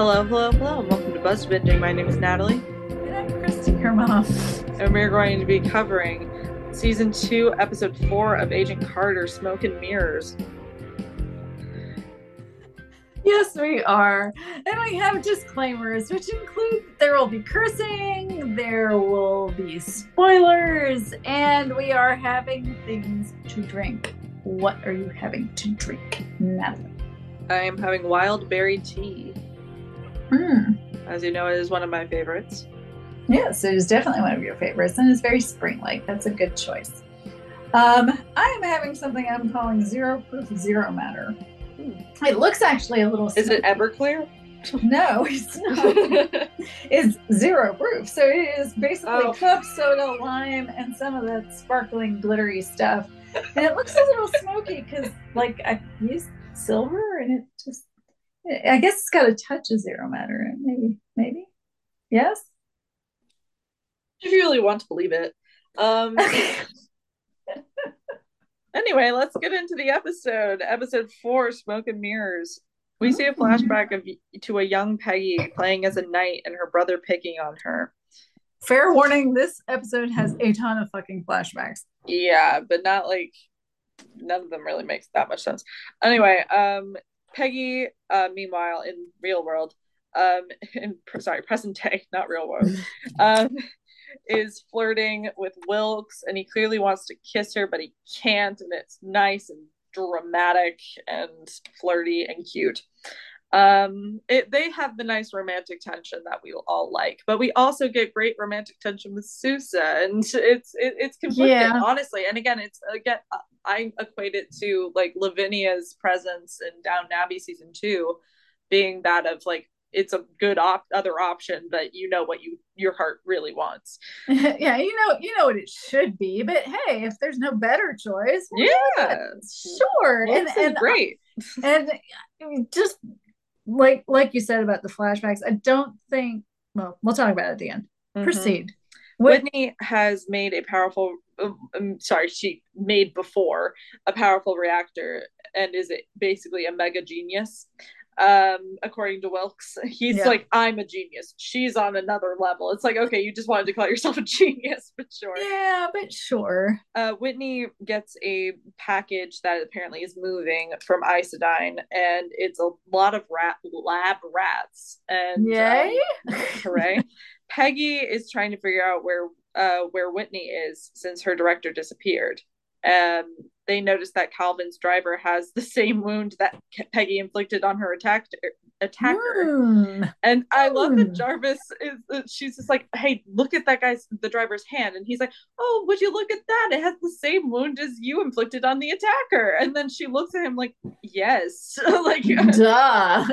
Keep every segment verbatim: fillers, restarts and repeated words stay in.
Hello, hello, hello, and welcome to Buzz Binging. My name is Natalie, And I'm Christy, her mom. and we're going to be covering season two, episode four of Agent Carter: Smoke and Mirrors. Yes, we are. And we have disclaimers, which include there will be cursing, there will be spoilers, and we are having things to drink. What are you having to drink, Natalie? I am having wild berry tea. Mm. As you know, it is one of my favorites. Yes, it is definitely one of your favorites, and it's very spring-like. That's a good choice. Um, I am having something I'm calling zero proof zero matter. Hmm. It looks actually a little Is smoky. it Everclear? No, it's not. It's zero proof. So it is basically oh. cup soda, lime, and some of that sparkling, glittery stuff. And it looks a little smoky because, like, I used silver, and it just, I guess it's got a touch of zero matter. Maybe, maybe, yes. If you really want to believe it. Um, anyway, let's get into the episode. Episode four, Smoke and Mirrors. We mm-hmm. see a flashback of to a young Peggy playing as a knight and her brother picking on her. Fair warning, this episode has a ton of fucking flashbacks. Yeah, but not like, none of them really makes that much sense. Anyway, um, Peggy, uh, meanwhile, in real world, um, in, sorry, present day, not real world, um, is flirting with Wilkes, and he clearly wants to kiss her, but he can't, and it's nice and dramatic and flirty and cute. Um, it, they have the nice romantic tension that we all like, but we also get great romantic tension with Sousa, and it's it, it's conflicting, yeah. honestly. And again, it's again I equate it to like Lavinia's presence in Downton Abbey season two, being that of like, it's a good op- other option, but you know what you your heart really wants. Yeah, you know, you know what it should be. But hey, if there's no better choice, well, yeah, sure. Well, and and great, and just like like you said about the flashbacks, I don't think. Well, we'll talk about it at the end. Mm-hmm. Proceed. Whitney has made a powerful. Um, sorry, she made before a powerful reactor and is basically a mega genius. Um, according to Wilkes, he's yeah. like, I'm a genius. She's on another level. It's like, okay, you just wanted to call yourself a genius, but sure. Yeah, but sure. Uh, Whitney gets a package that apparently is moving from Isodyne, and it's a lot of rat lab rats. And yay, um, hooray! Peggy is trying to figure out where uh, where Whitney is since her director disappeared. Um, they noticed that Calvin's driver has the same wound that Peggy inflicted on her attacked, attacker. Mm. And I mm. love that Jarvis is, she's just like, hey, look at that guy's, the driver's hand. And he's like, oh, would you look at that? It has the same wound as you inflicted on the attacker. And then she looks at him like, yes. like, duh.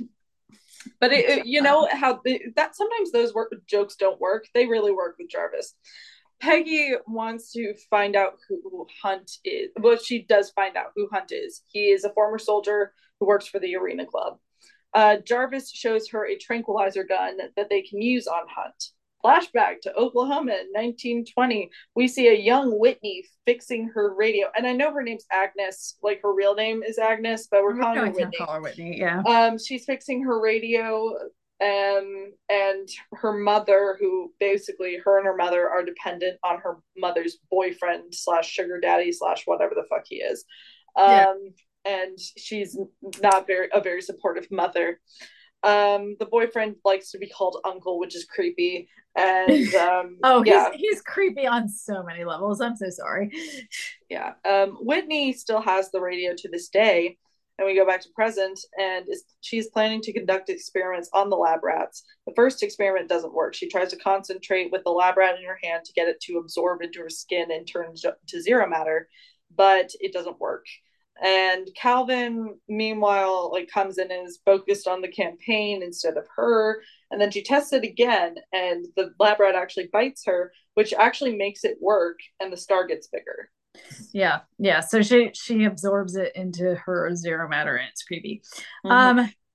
But it, it, you know how they, that sometimes those work, jokes don't work. They really work with Jarvis. Peggy wants to find out who Hunt is. Well, she does find out who Hunt is. He is a former soldier who works for the Arena Club. Uh, Jarvis shows her a tranquilizer gun that they can use on Hunt. Flashback to Oklahoma in nineteen twenty. We see a young Whitney fixing her radio. And I know her name's Agnes, like her real name is Agnes, but we're calling no, her Whitney. Call her Whitney. Yeah. Um, she's fixing her radio. Um, and her mother, who basically her and her mother are dependent on her mother's boyfriend slash sugar daddy slash whatever the fuck he is. Um, yeah. And she's not very a very supportive mother. Um, the boyfriend likes to be called uncle, which is creepy. And um, oh, yeah. he's he's creepy on so many levels. I'm so sorry. Yeah. Um, Whitney still has the radio to this day. And we go back to present, and is, she's planning to conduct experiments on the lab rats. The first experiment doesn't work. She tries to concentrate with the lab rat in her hand to get it to absorb into her skin and turn to zero matter, but it doesn't work. And Calvin, meanwhile, like comes in and is focused on the campaign instead of her. And then she tests it again, and the lab rat actually bites her, which actually makes it work, and the star gets bigger. Yeah, yeah. So she she absorbs it into her zero matter, and it's creepy. Mm-hmm. Um,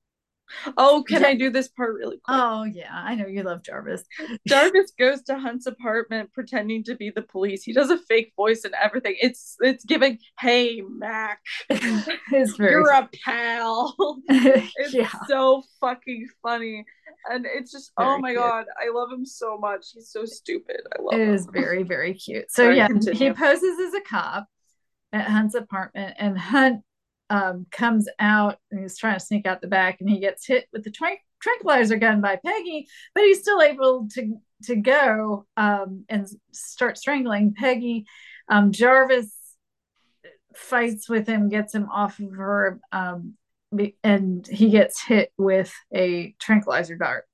Oh, can I do this part really quick? Oh, yeah. I know you love Jarvis. Jarvis goes to Hunt's apartment pretending to be the police. He does a fake voice and everything. It's it's giving, hey, Mac. It's very You're a pal. It's yeah. so fucking funny. And it's just, Very oh my cute. God, I love him so much. He's so stupid. I love It him. is very, very cute. So Sorry, yeah, continue. he poses as a cop at Hunt's apartment, and Hunt um, comes out and he's trying to sneak out the back, and he gets hit with the tranq- tranquilizer gun by Peggy, but he's still able to to go um, and start strangling Peggy. Um, Jarvis fights with him, gets him off of her, um, and he gets hit with a tranquilizer dart.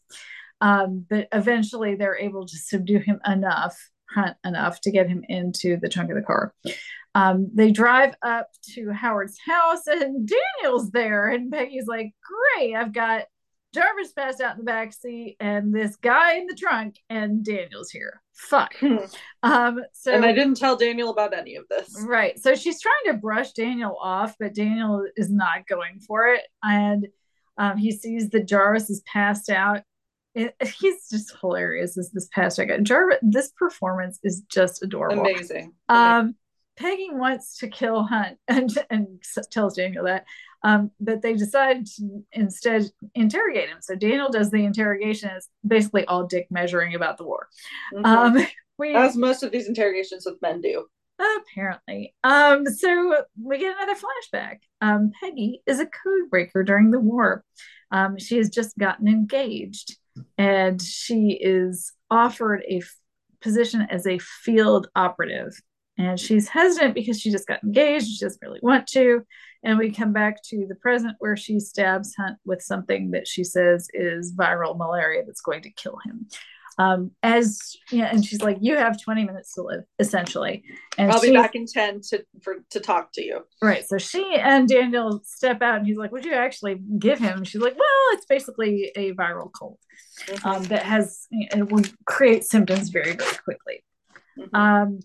Um, but eventually they're able to subdue him enough, Hunt enough to get him into the trunk of the car. Um, they drive up to Howard's house and Daniel's there. And Peggy's like, great, I've got Jarvis passed out in the back seat and this guy in the trunk, and Daniel's here. Fuck. um, so, and I didn't tell Daniel about any of this. Right. So she's trying to brush Daniel off, but Daniel is not going for it. And um, he sees that Jarvis is passed out. It, he's just hilarious as this past guy. Jarvis, this performance is just adorable. Amazing. Um, Peggy wants to kill Hunt and, and tells Daniel that, um, but they decide to instead interrogate him. So Daniel does the interrogation. It's basically all dick measuring about the war. Mm-hmm. Um, we, As most of these interrogations with men do. Apparently. Um, so we get another flashback. Um, Peggy is a code breaker during the war. Um, she has just gotten engaged, and she is offered a f- position as a field operative. And she's hesitant because she just got engaged. She doesn't really want to. And we come back to the present where she stabs Hunt with something that she says is viral malaria that's going to kill him. Um, as yeah, and she's like, "You have twenty minutes to live, essentially." And I'll be back in ten to for to talk to you. Right. So she and Daniel step out, and he's like, "What'd you actually give him?" And she's like, "Well, it's basically a viral cold mm-hmm. um, that has it will create symptoms very, very quickly." Mm-hmm. Um,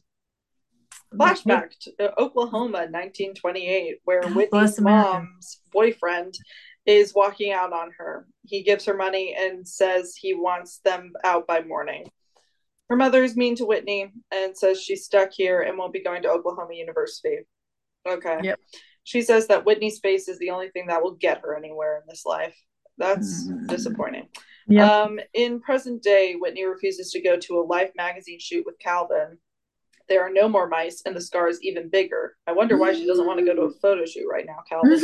Flashback to Oklahoma, nineteen twenty-eight, where God Whitney's mom's boyfriend is walking out on her. He gives her money and says he wants them out by morning. Her mother is mean to Whitney and says she's stuck here and won't be going to Oklahoma University. Okay. Yep. She says that Whitney's face is the only thing that will get her anywhere in this life. That's mm. disappointing. Yep. Um, in present day, Whitney refuses to go to a Life magazine shoot with Calvin. There are no more mice, and the scar is even bigger. I wonder why she doesn't want to go to a photo shoot right now, Calvin.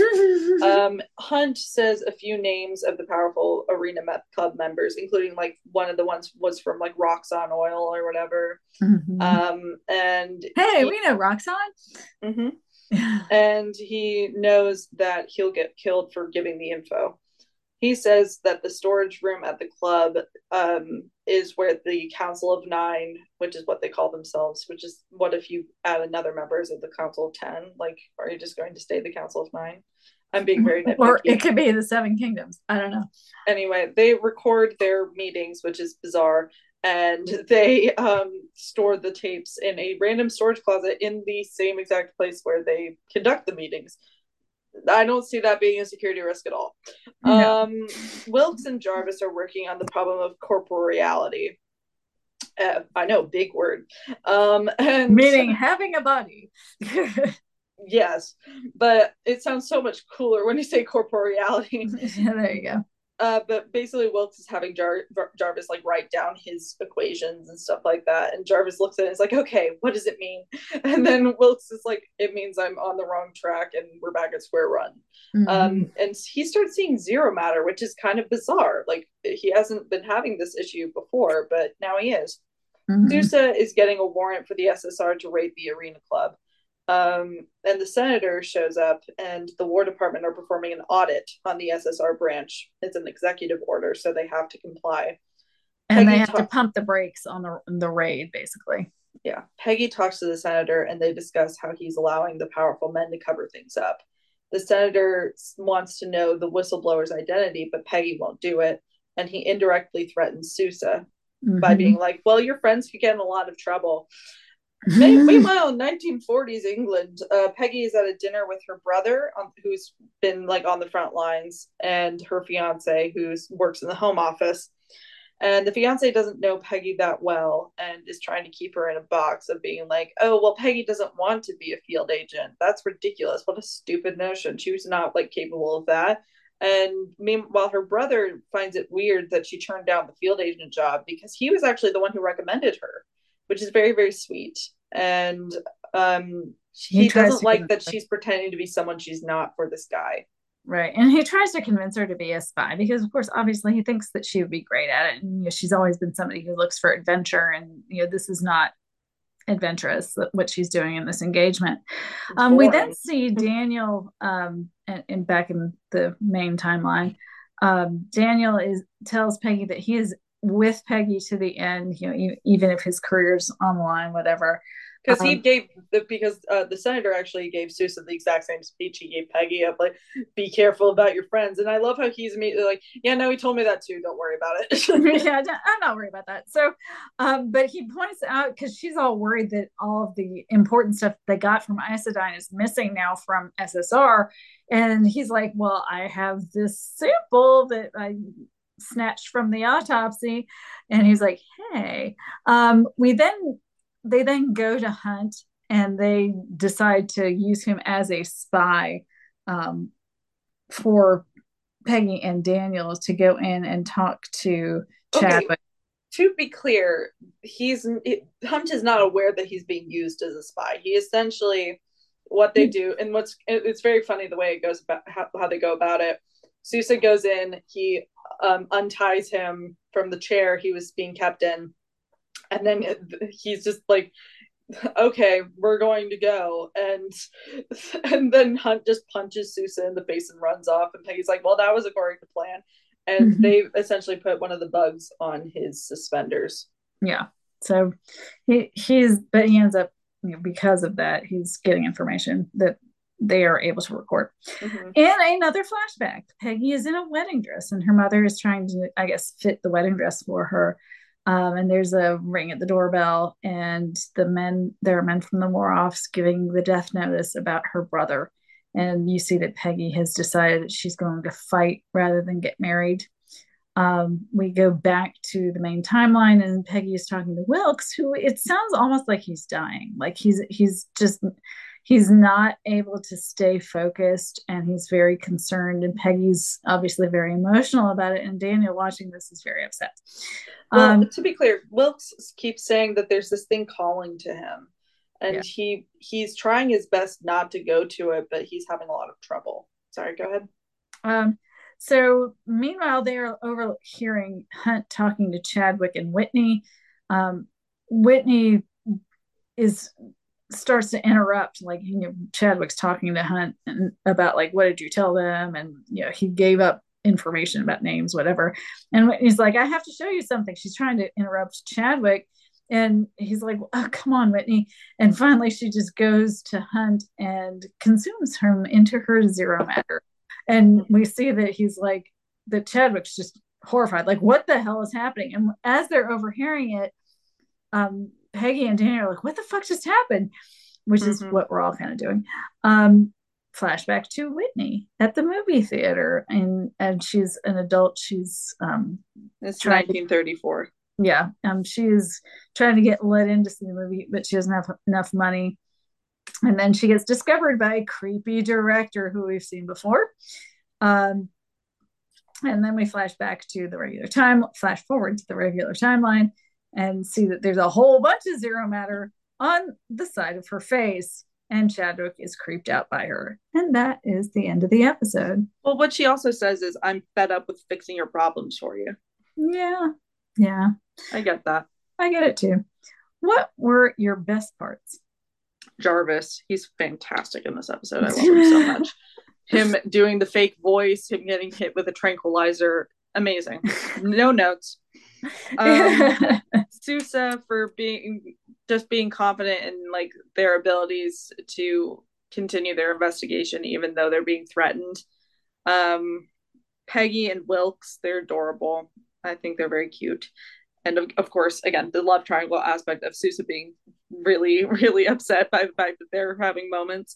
um, Hunt says a few names of the powerful Arena Club members, including like one of the ones was from like Roxxon Oil or whatever. Mm-hmm. Um, and hey, he, we know Roxxon. Mm-hmm. And he knows that he'll get killed for giving the info. He says that the storage room at the club um, is where the Council of Nine, which is what they call themselves, which is what if you add another member, is it the Council of Ten? Like, are you just going to stay the Council of Nine? I'm being very nitpicky. Or it could be the Seven Kingdoms. I don't know. Anyway, they record their meetings, which is bizarre, and they um, store the tapes in a random storage closet in the same exact place where they conduct the meetings. I don't see that being a security risk at all. No. Um, Wilkes and Jarvis are working on the problem of corporeality. Uh, I know, big word. Um, and meaning having a body. Yes, but it sounds so much cooler when you say corporeality. Yeah, there you go. Uh, but basically, Wilkes is having Jar- Jarvis like write down his equations and stuff like that, and Jarvis looks at it and is like, "Okay, what does it mean?" And then Wilkes is like, "It means I'm on the wrong track, and we're back at square one." Mm-hmm. Um, and he starts seeing zero matter, which is kind of bizarre. Like he hasn't been having this issue before, but now he is. Mm-hmm. Sousa is getting a warrant for the S S R to raid the Arena Club. Um, and the senator shows up, and the War Department are performing an audit on the S S R branch. It's an executive order, so they have to comply. And Peggy they have ta- to pump the brakes on the the raid, basically. Yeah. Peggy talks to the senator, and they discuss how he's allowing the powerful men to cover things up. The senator wants to know the whistleblower's identity, but Peggy won't do it, and he indirectly threatens Sousa mm-hmm. by being like, well, your friends could get in a lot of trouble. Meanwhile, in nineteen forties England, uh, Peggy is at a dinner with her brother, um, who's been like on the front lines, and her fiance, who works in the home office. And the fiance doesn't know Peggy that well and is trying to keep her in a box of being like, oh, well, Peggy doesn't want to be a field agent. That's ridiculous. What a stupid notion. She was not like capable of that. And meanwhile, her brother finds it weird that she turned down the field agent job because he was actually the one who recommended her, which is very, very sweet. And um, he, he doesn't like that she's pretending to be someone she's not for this guy. Right. And he tries to convince her to be a spy because, of course, obviously he thinks that she would be great at it. And you know, she's always been somebody who looks for adventure. And, you know, this is not adventurous, what she's doing in this engagement. Um, we then see Daniel, um, and, and back in the main timeline, um, Daniel is tells Peggy that he is with Peggy to the end, you know, even if his career's on the line, whatever. Because um, he gave the because uh, the senator actually gave Sousa the exact same speech he gave Peggy of like, be careful about your friends. And I love how he's immediately like, yeah, no, he told me that too. Don't worry about it. Yeah, I'm not worried about that. So, um, but he points out because she's all worried that all of the important stuff they got from Isodyne is missing now from S S R. And he's like, well, I have this sample that I snatched from the autopsy. And he's like, hey, um, we then they then go to Hunt and they decide to use him as a spy um, for Peggy and Daniel to go in and talk to Chadwick. Okay. To be clear, he's it, Hunt is not aware that he's being used as a spy. He essentially, what they do, and what's it's very funny the way it goes about how, how they go about it. Sousa goes in, he um, unties him from the chair he was being kept in, and then he's just like, okay, we're going to go. And and then Hunt just punches Sousa in the face and runs off. And Peggy's like, well, that was according to plan. And mm-hmm. they essentially put one of the bugs on his suspenders. Yeah. So he he's, but he ends up, you know, because of that, he's getting information that they are able to record. Mm-hmm. And another flashback. Peggy is in a wedding dress and her mother is trying to, I guess, fit the wedding dress for her. Um, and there's a ring at the doorbell, and the men, there are men from the Moroffs giving the death notice about her brother. And you see that Peggy has decided that she's going to fight rather than get married. Um, we go back to the main timeline, and Peggy is talking to Wilkes, who it sounds almost like he's dying. Like he's he's just he's not able to stay focused, and he's very concerned. And Peggy's obviously very emotional about it. And Daniel, watching this, is very upset. Well, um, to be clear, Wilkes keeps saying that there's this thing calling to him, and yeah. he he's trying his best not to go to it, but he's having a lot of trouble. Sorry, go ahead. Um, so meanwhile, they are overhearing Hunt talking to Chadwick and Whitney. Um, Whitney is starts to interrupt, like, you know, Chadwick's talking to Hunt and about like, what did you tell them? And you know, he gave up information about names, whatever. And Whitney's like, I have to show you something. She's trying to interrupt Chadwick, and he's like, oh, come on, Whitney. And finally, she just goes to Hunt and consumes him into her zero matter. And we see that he's like, that Chadwick's just horrified, like, what the hell is happening? And as they're overhearing it, um, Peggy and Daniel are like, what the fuck just happened? Which mm-hmm. is what we're all kind of doing. Um, flashback to Whitney at the movie theater, and and she's an adult. She's um it's nineteen thirty-four. To, yeah, um, she's trying to get let in to see the movie, but she doesn't have enough money. And then she gets discovered by a creepy director who we've seen before. Um, and then we flash back to the regular time, flash forward to the regular timeline, and see that there's a whole bunch of zero matter on the side of her face. And Chadwick is creeped out by her. And that is the end of the episode. Well, what she also says is, I'm fed up with fixing your problems for you. Yeah. Yeah. I get that. I get it too. What were your best parts? Jarvis. He's fantastic in this episode. I love him so much. Him doing the fake voice, him getting hit with a tranquilizer. Amazing. No notes. Um, Sousa for being just being confident in like their abilities to continue their investigation even though they're being threatened. um Peggy and Wilkes, they're adorable. I think they're very cute. and of, of course, again, the love triangle aspect of Sousa being really, really upset by the fact that they're having moments.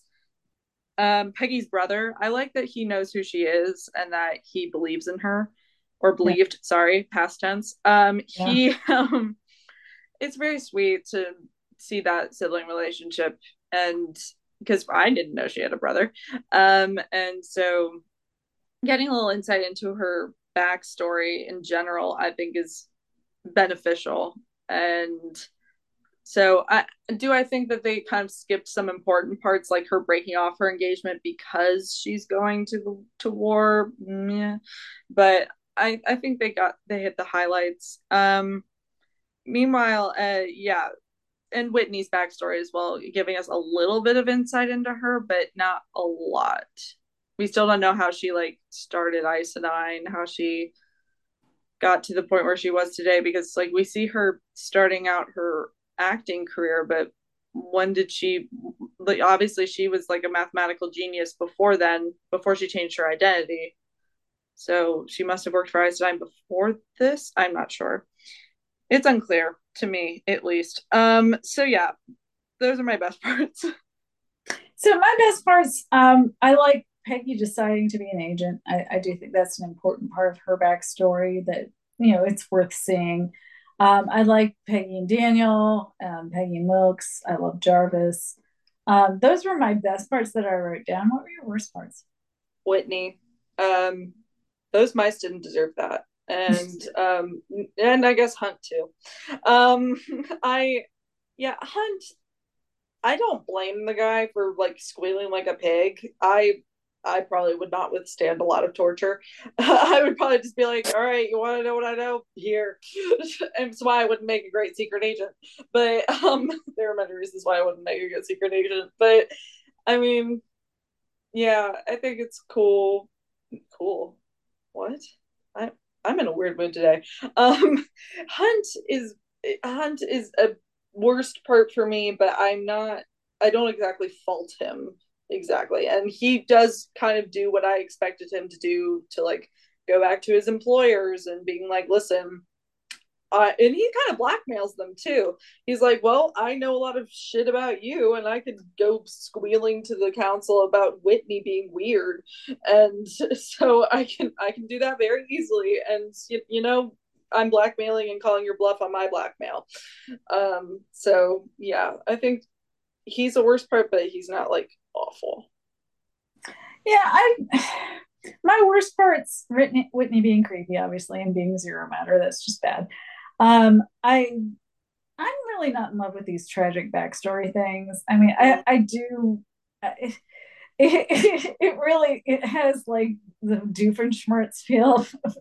Um, Peggy's brother, I like that he knows who she is and that he believes in her, or Yeah. believed, sorry, past tense. Um, Yeah. he, um, it's very sweet to see that sibling relationship, and because I didn't know she had a brother. Um, and so getting a little insight into her backstory in general, I think is beneficial. And so I do I think that they kind of skipped some important parts, like her breaking off her engagement because she's going to to war. Yeah. But I I think they got they hit the highlights. Um meanwhile, uh yeah, and Whitney's backstory as well, giving us a little bit of insight into her, but not a lot. We still don't know how she like started Isodyne, how she got to the point where she was today, because like we see her starting out her acting career, but when did she, like obviously she was like a mathematical genius before then, before she changed her identity. So she must have worked for Isodyne before this. I'm not sure. It's unclear to me, at least. Um, so yeah, those are my best parts. So my best parts, um, I like Peggy deciding to be an agent. I, I do think that's an important part of her backstory that, you know, it's worth seeing. Um, I like Peggy and Daniel, um, Peggy and Wilkes. I love Jarvis. Um, those were my best parts that I wrote down. What were your worst parts? Whitney. Um, those mice didn't deserve that. And um and I guess Hunt too. Um I yeah, Hunt, I don't blame the guy for like squealing like a pig. I I probably would not withstand a lot of torture. I would probably just be like, all right, you want to know what I know? Here. And it's why I wouldn't make a great secret agent. But um, there are many reasons why I wouldn't make a good secret agent. But I mean, yeah, I think it's cool. Cool. What? I I'm in a weird mood today. Um, Hunt is Hunt is a worst part for me, but I'm not. I don't exactly fault him exactly, and he does kind of do what I expected him to do, to like go back to his employers and being like, "Listen, uh, and he kind of blackmails them too. He's like, "Well, I know a lot of shit about you, and I could go squealing to the council about Whitney being weird, and so I can I can do that very easily. And you, you know, I'm blackmailing and calling your bluff on my blackmail. Um, so yeah, I think he's the worst part, but he's not like awful. Yeah, I my worst part's Whitney, Whitney being creepy, obviously, and being zero matter. That's just bad. Um, I I'm really not in love with these tragic backstory things. I mean, I I do. It, it, it really it has like the Doofenshmirtz feel from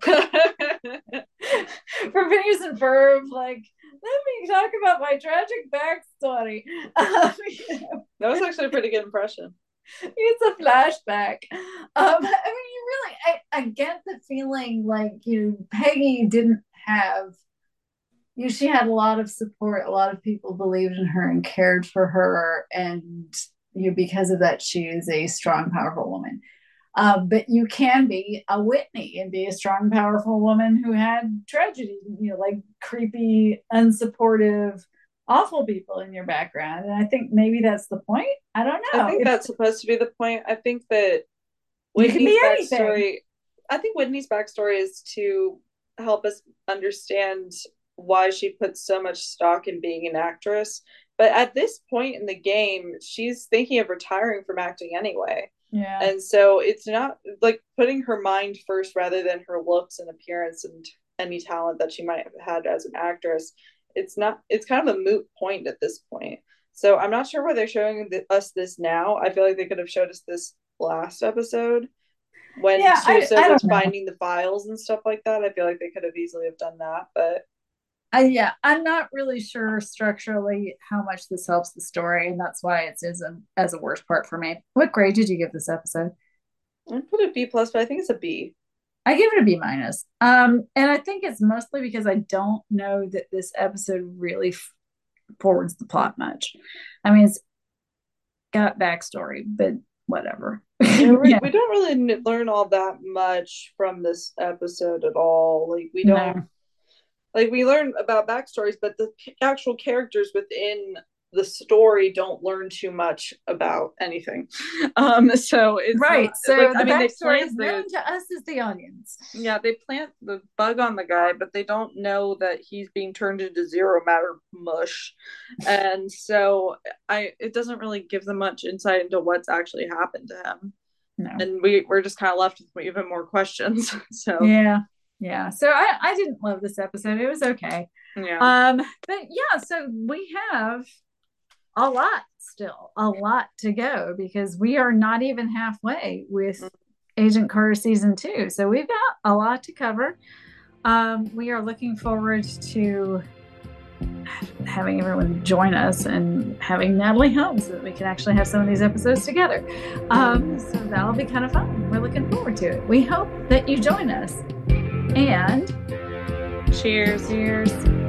Phineas and Ferb. Like, let me talk about my tragic backstory. Um, you know, That was actually a pretty good impression. it's a flashback. Um, I mean, you really, I, I get the feeling like you know, Peggy didn't have you know, she had a lot of support. A lot of people believed in her and cared for her, and you know, because of that, she is a strong, powerful woman. Um, but you can be a Whitney and be a strong, powerful woman who had tragedy, you know, like creepy, unsupportive, awful people in your background. And I think maybe that's the point. I don't I know. think It's, that's supposed to be the point. I think that you can Whitney's be anything. backstory, I think Whitney's backstory is to help us understand why she puts so much stock in being an actress. But at this point in the game, she's thinking of retiring from acting anyway. Yeah. And so it's not like putting her mind first rather than her looks and appearance and any talent that she might have had as an actress. It's not, it's kind of a moot point at this point. So I'm not sure why they're showing us this now. I feel like they could have showed us this last episode when Yeah. I, Sousa I was don't know. finding the files and stuff like that. I feel like they could have easily have done that, but I, yeah, I'm not really sure structurally how much this helps the story, and that's why it's as a as a worst part for me. What grade did you give this episode? I put a B plus, but I think it's a B. I give it a B minus. Um, and I think it's mostly because I don't know that this episode really f- forwards the plot much. I mean, it's got backstory, but whatever. Yeah, we, Yeah, we don't really learn all that much from this episode at all. Like we don't no. like we learn about backstories, but the actual characters within the story don't learn too much about anything. Um, so it's right. Not, so like, the I mean, backstory they is the, known to us as the audience. Yeah, they plant the bug on the guy, but they don't know that he's being turned into zero matter mush, and so I it doesn't really give them much insight into what's actually happened to him. No. And we we're just kind of left with even more questions. So yeah. Yeah. So I, I didn't love this episode. It was okay. Yeah. Um, but yeah, so we have a lot still, a lot to go because we are not even halfway with mm-hmm. Agent Carter season two. So we've got a lot to cover. Um, we are looking forward to having everyone join us and having Natalie home so that we can actually have some of these episodes together. Um, so that'll be kind of fun. We're looking forward to it. We hope that you join us. And cheers. Cheers.